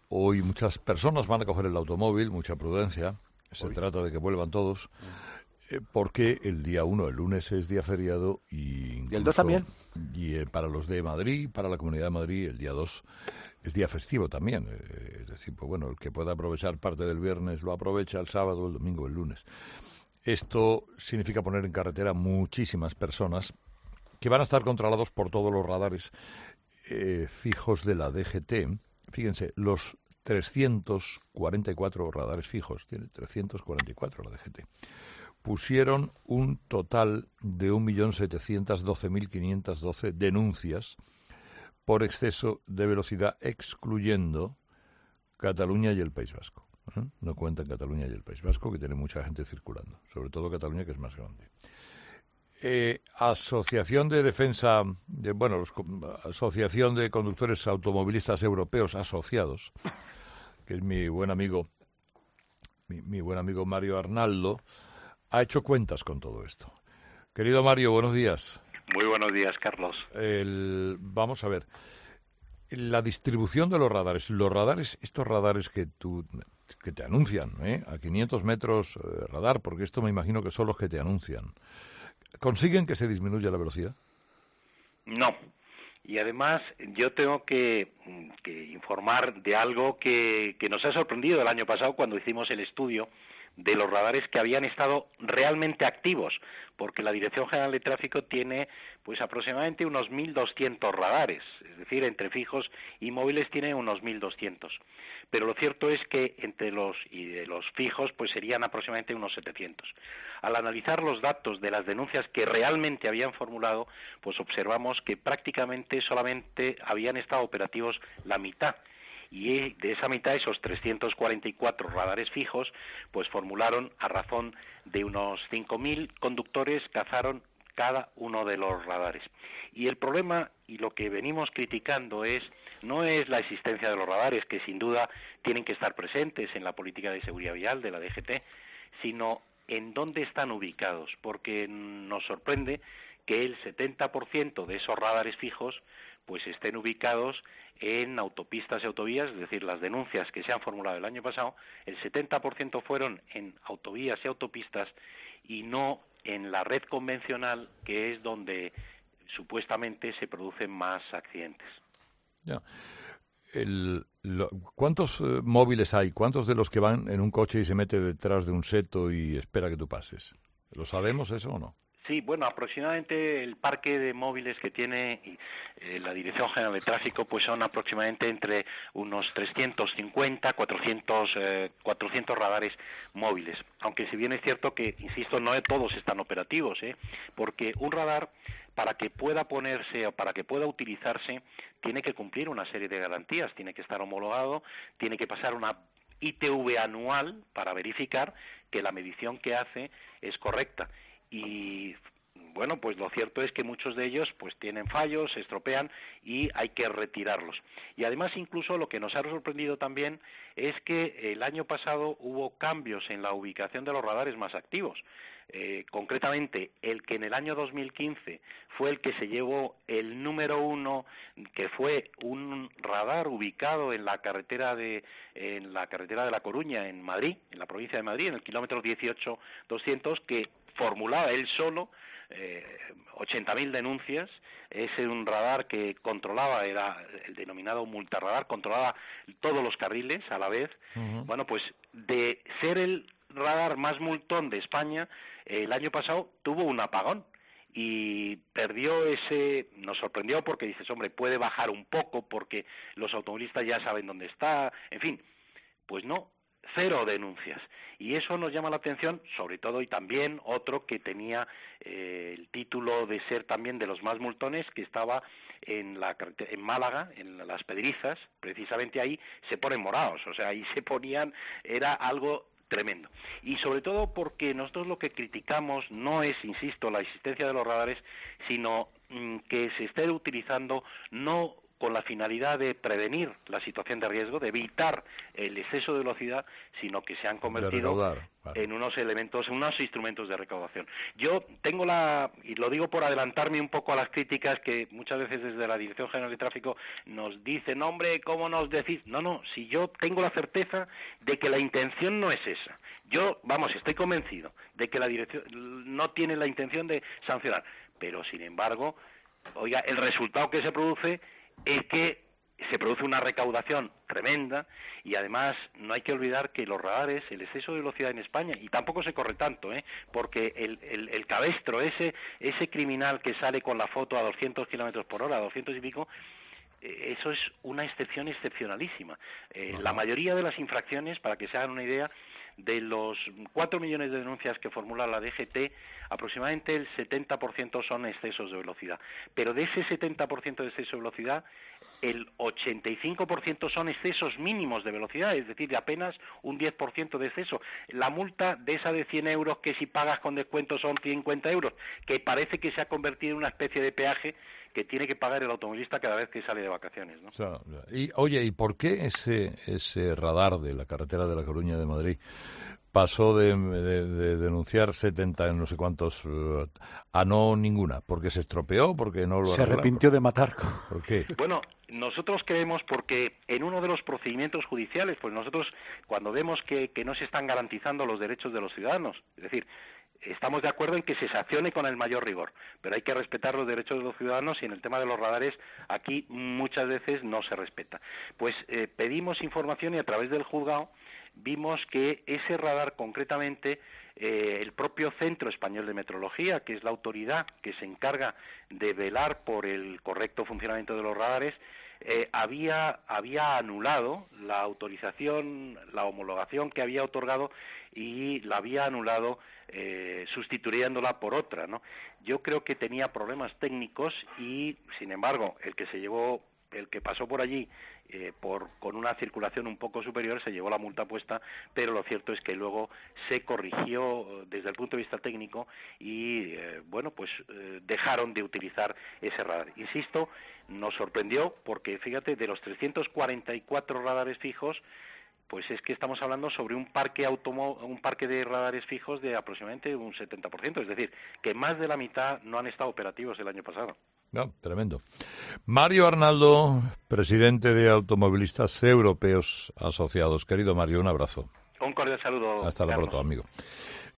Hoy muchas personas van a coger el automóvil, mucha prudencia. Se Hoy. trata de que vuelvan todos, porque el día 1, el lunes, es día feriado ¿Y el 2 también? Y para los de Madrid, para la Comunidad de Madrid, el día 2 es día festivo también. Es decir, pues bueno, el que pueda aprovechar parte del viernes lo aprovecha, el sábado, el domingo, el lunes. Esto significa poner en carretera muchísimas personas que van a estar controlados por todos los radares fijos de la DGT. Fíjense, los 344 radares fijos, tiene 344 la DGT, pusieron un total de 1.712.512 denuncias por exceso de velocidad, excluyendo Cataluña y el País Vasco. No cuentan Cataluña y el País Vasco, que tiene mucha gente circulando, sobre todo Cataluña, que es más grande. Asociación de Defensa, Asociación de Conductores Automovilistas Europeos Asociados, que es mi buen amigo Mario Arnaldo, ha hecho cuentas con todo esto. Querido Mario, buenos días. Muy buenos días, Carlos. Vamos a ver, la distribución de los radares, estos radares que te anuncian, a 500 metros radar, porque esto me imagino que son los que te anuncian, ¿consiguen que se disminuya la velocidad? No. Y además yo tengo que informar de algo que nos ha sorprendido el año pasado cuando hicimos el estudio de los radares que habían estado realmente activos, porque la Dirección General de Tráfico tiene pues aproximadamente unos 1.200 radares, es decir, entre fijos y móviles tiene unos 1.200. Pero lo cierto es que entre los fijos pues serían aproximadamente unos 700. Al analizar los datos de las denuncias que realmente habían formulado, pues observamos que prácticamente solamente habían estado operativos la mitad. Y de esa mitad, esos 344 radares fijos, pues formularon a razón de unos 5.000 conductores, cazaron cada uno de los radares. Y el problema, y lo que venimos criticando no es la existencia de los radares, que sin duda tienen que estar presentes en la política de seguridad vial de la DGT, sino en dónde están ubicados, porque nos sorprende que el 70% de esos radares fijos pues estén ubicados en autopistas y autovías, es decir, las denuncias que se han formulado el año pasado, el 70% fueron en autovías y autopistas y no en la red convencional, que es donde supuestamente se producen más accidentes. Ya. ¿Cuántos móviles hay? ¿Cuántos de los que van en un coche y se mete detrás de un seto y espera que tú pases? ¿Lo sabemos eso o no? Sí, bueno, aproximadamente el parque de móviles que tiene la Dirección General de Tráfico pues son aproximadamente entre unos 350, 400 radares móviles. Aunque si bien es cierto que, insisto, no todos están operativos, porque un radar, para que pueda ponerse o para que pueda utilizarse, tiene que cumplir una serie de garantías, tiene que estar homologado, tiene que pasar una ITV anual para verificar que la medición que hace es correcta. Y bueno, pues lo cierto es que muchos de ellos pues tienen fallos, se estropean y hay que retirarlos. Y además incluso lo que nos ha sorprendido también es que el año pasado hubo cambios en la ubicación de los radares más activos. Concretamente, el que en el año 2015 fue el que se llevó el número 1, que fue un radar ubicado en la carretera de La Coruña, en Madrid, en la provincia de Madrid, en el kilómetro 18-200, que formulaba él solo 80.000 denuncias. Es un radar que controlaba, era el denominado multarradar, controlaba todos los carriles a la vez. Uh-huh. Bueno, pues de ser el radar más multón de España, el año pasado tuvo un apagón y perdió nos sorprendió porque dices, hombre, puede bajar un poco porque los automovilistas ya saben dónde está, en fin, pues no, 0 denuncias. Y eso nos llama la atención, sobre todo, y también otro que tenía el título de ser también de los más multones, que estaba en Málaga, en Las Pedrizas, precisamente ahí se ponen morados, o sea, ahí se ponían, era algo tremendo. Y sobre todo porque nosotros lo que criticamos no es, insisto, la existencia de los radares, sino que se esté utilizando no con la finalidad de prevenir la situación de riesgo, de evitar el exceso de velocidad, sino que se han convertido en unos elementos, en unos instrumentos de recaudación. Yo tengo y lo digo por adelantarme un poco a las críticas que muchas veces desde la Dirección General de Tráfico nos dicen, hombre, ¿cómo nos decís? No, si yo tengo la certeza de que la intención no es esa. Yo, estoy convencido de que la Dirección no tiene la intención de sancionar, pero sin embargo, oiga, el resultado que se produce es que se produce una recaudación tremenda y además no hay que olvidar que los radares, el exceso de velocidad en España, y tampoco se corre tanto, porque el cabestro, ese criminal que sale con la foto a 200 kilómetros por hora, 200 y pico, eso es una excepción excepcionalísima. La mayoría de las infracciones, para que se hagan una idea, de los 4 millones de denuncias que formula la DGT, aproximadamente el 70% son excesos de velocidad. Pero de ese 70% de exceso de velocidad, el 85% son excesos mínimos de velocidad, es decir, de apenas un 10% de exceso. La multa de esa de 100 euros, que si pagas con descuento son 50 euros, que parece que se ha convertido en una especie de peaje que tiene que pagar el automovilista cada vez que sale de vacaciones, ¿no? O sea, ¿y por qué ese radar de la carretera de La Coruña de Madrid pasó de denunciar 70 en no sé cuántos a no ninguna? ¿Porque se estropeó? ¿Porque no lo se arrepintió de matar? ¿Por qué? Bueno, nosotros creemos porque en uno de los procedimientos judiciales, pues nosotros cuando vemos que no se están garantizando los derechos de los ciudadanos, es decir, estamos de acuerdo en que se sancione con el mayor rigor, pero hay que respetar los derechos de los ciudadanos y en el tema de los radares aquí muchas veces no se respeta. Pues pedimos información y a través del juzgado vimos que ese radar concretamente, el propio Centro Español de Metrología, que es la autoridad que se encarga de velar por el correcto funcionamiento de los radares, había anulado la autorización, la homologación que había otorgado y la había anulado sustituyéndola por otra, ¿no? Yo creo que tenía problemas técnicos y, sin embargo, el que pasó por allí con una circulación un poco superior se llevó la multa puesta, pero lo cierto es que luego se corrigió desde el punto de vista técnico y dejaron de utilizar ese radar. Insisto, nos sorprendió porque fíjate, de los 344 radares fijos, pues es que estamos hablando sobre un parque de radares fijos de aproximadamente un 70%, es decir, que más de la mitad no han estado operativos el año pasado. No, tremendo. Mario Arnaldo, presidente de Automovilistas Europeos Asociados. Querido Mario, un abrazo. Un cordial saludo. Hasta la pronto, amigo.